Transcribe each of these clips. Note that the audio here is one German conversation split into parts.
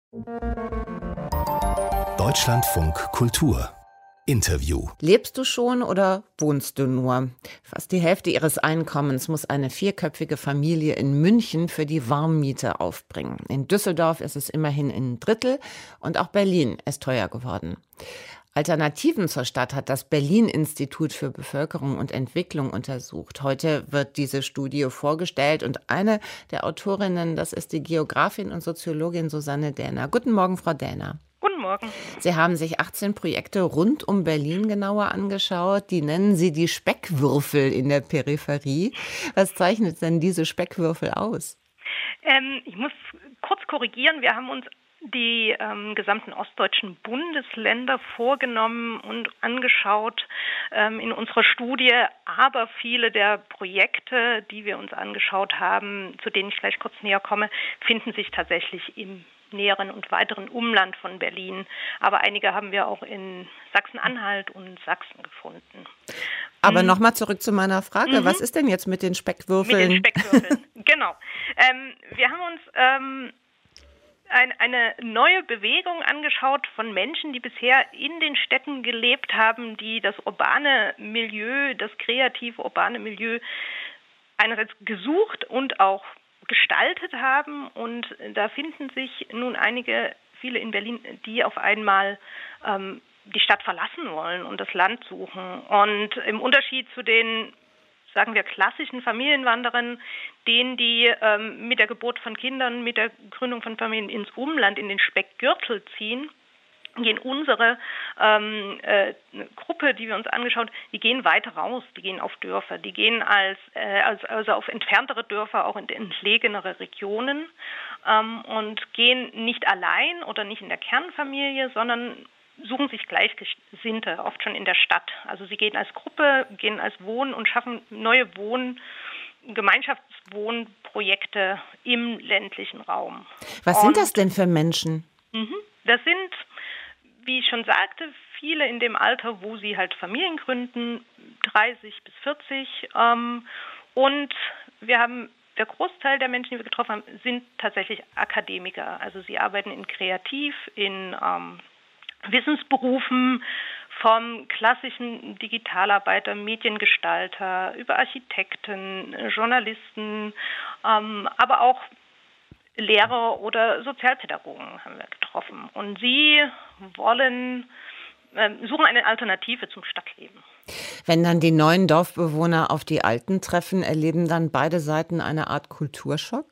Deutschlandfunk Kultur Interview. Lebst du schon oder wohnst du nur? Fast die Hälfte ihres Einkommens muss eine vierköpfige Familie in München für die Warmmiete aufbringen. In Düsseldorf ist es immerhin ein Drittel und auch Berlin ist teuer geworden. Alternativen zur Stadt hat das Berlin-Institut für Bevölkerung und Entwicklung untersucht. Heute wird diese Studie vorgestellt und eine der Autorinnen, das ist die Geografin und Soziologin Susanne Dähner. Guten Morgen, Frau Dähner. Guten Morgen. Sie haben sich 18 Projekte rund um Berlin genauer angeschaut. Die nennen Sie die Speckwürfel in der Peripherie. Was zeichnet denn diese Speckwürfel aus? Ich muss kurz korrigieren. Wir haben uns die gesamten ostdeutschen Bundesländer vorgenommen und angeschaut in unserer Studie. Aber viele der Projekte, die wir uns angeschaut haben, zu denen ich gleich kurz näher komme, finden sich tatsächlich im näheren und weiteren Umland von Berlin. Aber einige haben wir auch in Sachsen-Anhalt und Sachsen gefunden. Aber nochmal zurück zu meiner Frage. Was ist denn jetzt mit den Speckwürfeln? Mit den Speckwürfeln, genau. Wir haben uns eine neue Bewegung angeschaut von Menschen, die bisher in den Städten gelebt haben, die das urbane Milieu, das kreative urbane Milieu einerseits gesucht und auch gestaltet haben. Und da finden sich nun viele in Berlin, die auf einmal die Stadt verlassen wollen und das Land suchen. Und im Unterschied zu den, sagen wir, klassischen Familienwanderern, denen die mit der Geburt von Kindern, mit der Gründung von Familien ins Umland, in den Speckgürtel ziehen, gehen unsere Gruppe, die wir uns angeschaut, die gehen weiter raus, die gehen auf Dörfer, die gehen also auf entferntere Dörfer, auch in entlegenere Regionen und gehen nicht allein oder nicht in der Kernfamilie, sondern suchen sich Gleichgesinnte, oft schon in der Stadt. Also sie gehen als Gruppe, gehen als Wohnen und schaffen neue Gemeinschaftswohnprojekte im ländlichen Raum. Was sind das denn für Menschen? Das sind, wie ich schon sagte, viele in dem Alter, wo sie halt Familien gründen, 30 bis 40. Und der Großteil der Menschen, die wir getroffen haben, sind tatsächlich Akademiker. Also sie arbeiten in Wissensberufen, vom klassischen Digitalarbeiter, Mediengestalter, über Architekten, Journalisten, aber auch Lehrer oder Sozialpädagogen haben wir getroffen. Und sie suchen eine Alternative zum Stadtleben. Wenn dann die neuen Dorfbewohner auf die Alten treffen, erleben dann beide Seiten eine Art Kulturschock?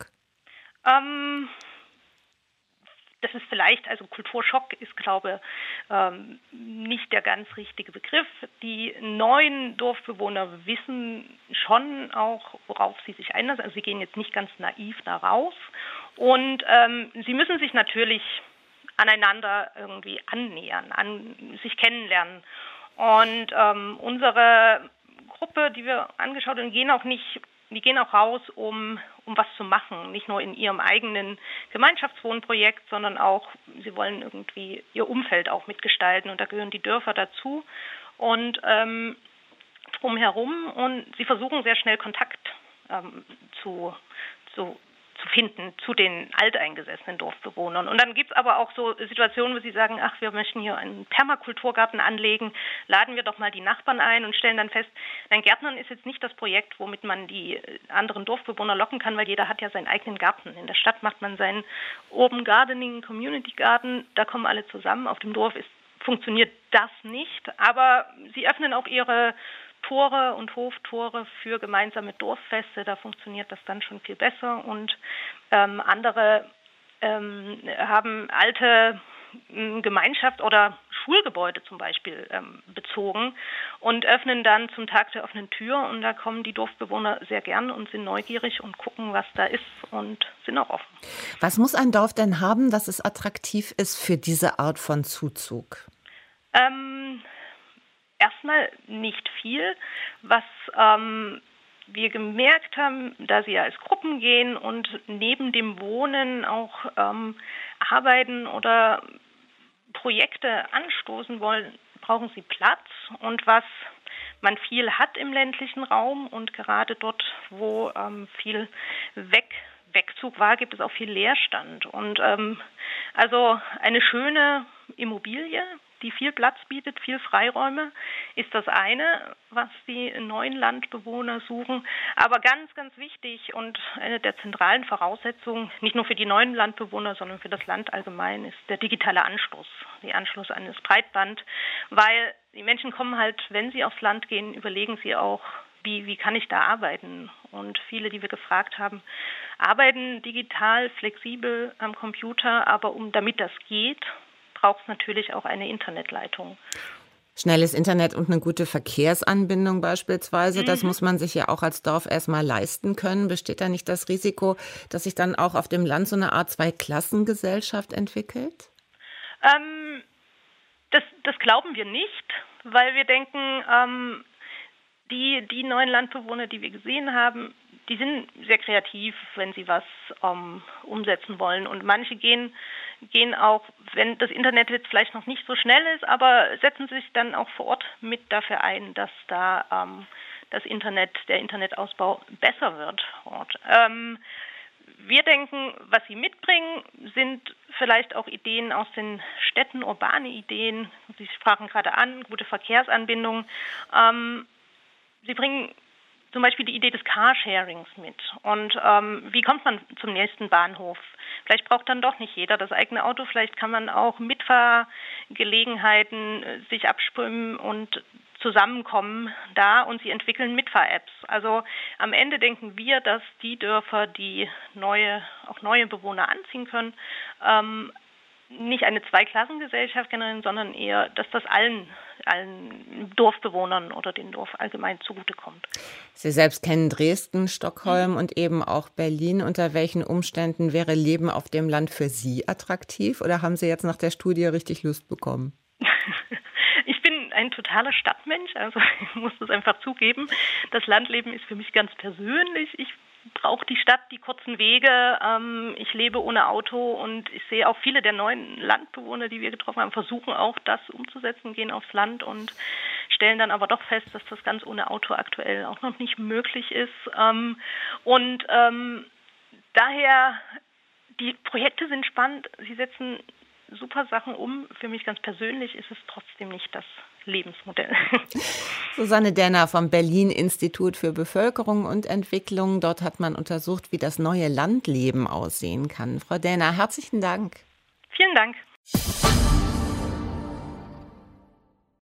Das ist vielleicht, also Kulturschock ist, glaube ich, nicht der ganz richtige Begriff. Die neuen Dorfbewohner wissen schon auch, worauf sie sich einlassen. Also sie gehen jetzt nicht ganz naiv da raus. Und sie müssen sich natürlich aneinander irgendwie annähern, sich kennenlernen. Und unsere Gruppe, die wir angeschaut haben, die gehen auch raus, um was zu machen. Nicht nur in ihrem eigenen Gemeinschaftswohnprojekt, sondern auch, sie wollen irgendwie ihr Umfeld auch mitgestalten. Und da gehören die Dörfer dazu und drumherum. Und sie versuchen sehr schnell Kontakt zu finden zu den alteingesessenen Dorfbewohnern. Und dann gibt es aber auch so Situationen, wo sie sagen, ach, wir möchten hier einen Permakulturgarten anlegen, laden wir doch mal die Nachbarn ein und stellen dann fest, nein, Gärtnern ist jetzt nicht das Projekt, womit man die anderen Dorfbewohner locken kann, weil jeder hat ja seinen eigenen Garten. In der Stadt macht man seinen Urban Gardening, Community Garden, da kommen alle zusammen. Auf dem Dorf funktioniert das nicht, aber sie öffnen auch ihre Tore und Hoftore für gemeinsame Dorffeste, da funktioniert das dann schon viel besser. Und andere haben alte Gemeinschaft oder Schulgebäude zum Beispiel bezogen und öffnen dann zum Tag der offenen Tür. Und da kommen die Dorfbewohner sehr gern und sind neugierig und gucken, was da ist und sind auch offen. Was muss ein Dorf denn haben, dass es attraktiv ist für diese Art von Zuzug? Erstmal nicht viel. Was wir gemerkt haben, da sie ja als Gruppen gehen und neben dem Wohnen auch arbeiten oder Projekte anstoßen wollen, brauchen sie Platz. Und was man viel hat im ländlichen Raum und gerade dort, wo viel Wegzug war, gibt es auch viel Leerstand. Und also eine schöne Immobilie, die viel Platz bietet, viel Freiräume, ist das eine, was die neuen Landbewohner suchen. Aber ganz, ganz wichtig und eine der zentralen Voraussetzungen, nicht nur für die neuen Landbewohner, sondern für das Land allgemein, ist der digitale Anschluss, der Anschluss an das Breitband. Weil die Menschen kommen halt, wenn sie aufs Land gehen, überlegen sie auch, wie kann ich da arbeiten? Und viele, die wir gefragt haben, arbeiten digital, flexibel am Computer, aber damit das geht, braucht es natürlich auch eine Internetleitung. Schnelles Internet und eine gute Verkehrsanbindung beispielsweise, das muss man sich ja auch als Dorf erstmal leisten können. Besteht da nicht das Risiko, dass sich dann auch auf dem Land so eine Art Zweiklassengesellschaft entwickelt? Das glauben wir nicht, weil wir denken, die neuen Landbewohner, die wir gesehen haben, die sind sehr kreativ, wenn sie was umsetzen wollen. Und manche gehen auch, wenn das Internet jetzt vielleicht noch nicht so schnell ist, aber setzen sich dann auch vor Ort mit dafür ein, dass da der Internetausbau besser wird vor Ort. Wir denken, was sie mitbringen, sind vielleicht auch Ideen aus den Städten, urbane Ideen. Sie sprachen gerade an, gute Verkehrsanbindungen. Sie bringen zum Beispiel die Idee des Carsharings mit. Und wie kommt man zum nächsten Bahnhof? Vielleicht braucht dann doch nicht jeder das eigene Auto. Vielleicht kann man auch Mitfahrgelegenheiten sich abstimmen und zusammenkommen da, und sie entwickeln Mitfahr-Apps. Also am Ende denken wir, dass die Dörfer, die auch neue Bewohner anziehen können, nicht eine Zweiklassengesellschaft generieren, sondern eher, dass das allen Dorfbewohnern oder dem Dorf allgemein zugutekommt. Sie selbst kennen Dresden, Stockholm und eben auch Berlin. Unter welchen Umständen wäre Leben auf dem Land für Sie attraktiv? Oder haben Sie jetzt nach der Studie richtig Lust bekommen? Ich bin ein totaler Stadtmensch, also ich muss das einfach zugeben. Das Landleben ist für mich ganz persönlich. Ich brauche die Stadt, die kurzen Wege. Ich lebe ohne Auto, und ich sehe auch viele der neuen Landbewohner, die wir getroffen haben, versuchen auch das umzusetzen, gehen aufs Land und stellen dann aber doch fest, dass das ganz ohne Auto aktuell auch noch nicht möglich ist. Daher, die Projekte sind spannend, sie setzen super Sachen um. Für mich ganz persönlich ist es trotzdem nicht das Lebensmodell. Susanne Denner vom Berlin-Institut für Bevölkerung und Entwicklung. Dort hat man untersucht, wie das neue Landleben aussehen kann. Frau Denner, herzlichen Dank. Vielen Dank.